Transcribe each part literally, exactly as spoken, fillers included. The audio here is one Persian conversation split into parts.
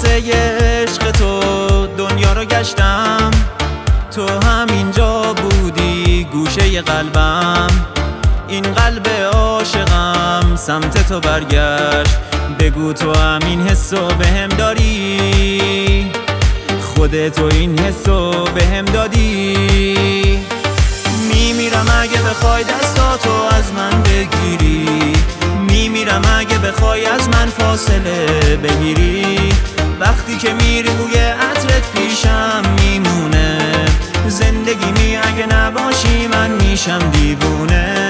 واسه عشق تو دنیا رو گشتم، تو همینجا بودی گوشه قلبم. این قلب عاشقم سمت تو برگشت، بگو تو همین حسو بهم داری، خودتو این حسو بهم دادی. میمیرم اگه بخوای دستاتو از من بگیری، میمیرم اگه بخوای از من فاصله بگیری. وقتی که میری بوی عطرت پیشم میمونه، زندگی می اگه نباشی من میشم دیوونه.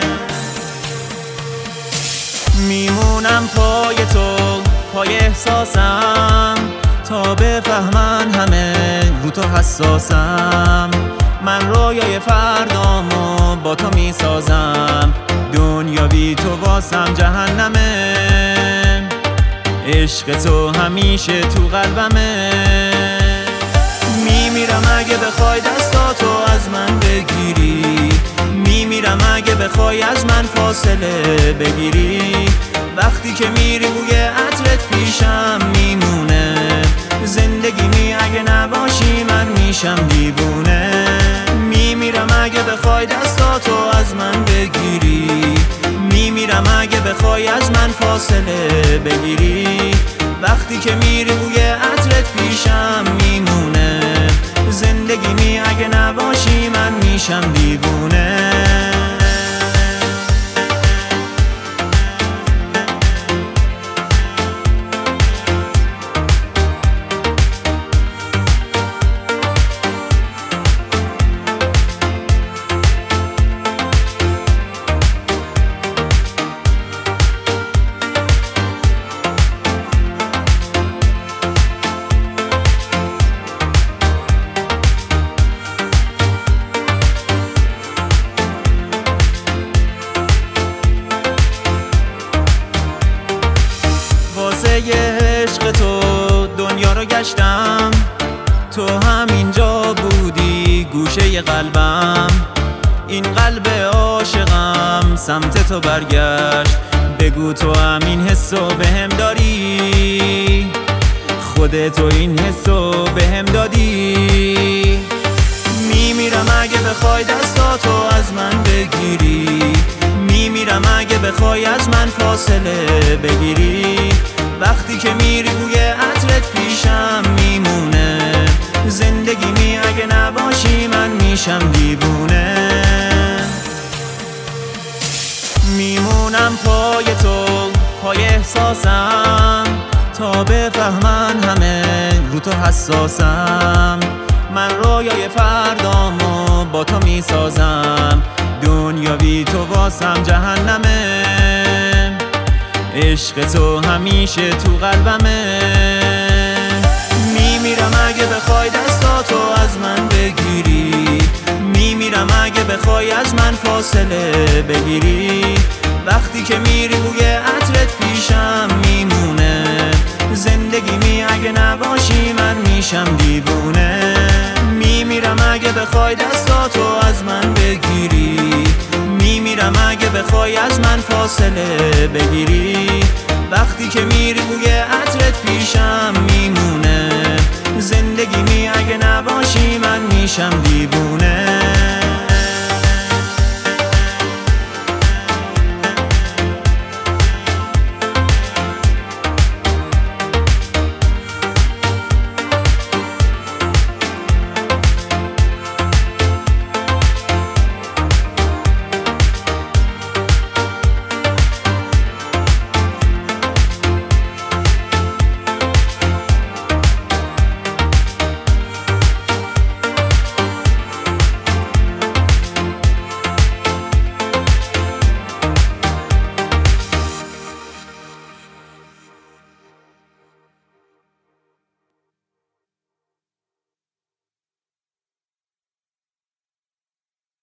میمونم پای تو، پای احساسم، تا بفهمن همه رو تو حساسم. من رویای فردامو با تو میسازم، دنیا بی تو واسم جهنمه. عشق تو همیشه تو قلبمه. میمیرم اگه بخوای دستاتو از من بگیری، میمیرم اگه بخوای از من فاصله بگیری. وقتی که میری بوی عطرت پیشم میمونه، زندگی می اگه نباشی من میشم دیوونه. میمیرم اگه بخوای دستاتو از من بگیری، میمیرم اگه بخوای از من فاصله بگیری. وقتی که میری بوی عطرت پیشم میمونه، زندگی می اگه نباشی من میشم دیوونه. واسه عشق تو دنیا رو گشتم، تو همینجا بودی گوشه قلبم. این قلب عاشقم سمت تو برگشت، بگو تو همین حسو بهم داری، خودتو این حسو بهم دادی. میمیرم اگه بخوای دستاتو از من بگیری، میمیرم اگه بخوای از من فاصله بگیری. وقتی که میری بوی عطرت پیشم میمونه، زندگی می اگه نباشی من میشم دیوونه. میمونم پای تو، پای احساسم، تا بفهمن همه رو تو حساسم. من رویای فردامو با تو میسازم، دنیا بی تو واسم جهنمه. عشق تو همیشه تو قلبمه. میمیرم اگه بخوای دستاتو از من بگیری، میمیرم اگه بخوای از من فاصله بگیری. وقتی که میری بوی عطرت پیشم میمونه، زندگی می اگه نباشی من میشم دیوونه. میمیرم اگه بخوای دستاتو از من بگیری، میمیرم اگه بخوای از من فاصله بگیری. وقتی که میری بوی عطرت پیشم میمونه، زندگی می اگه نباشی من میشم دیوونه.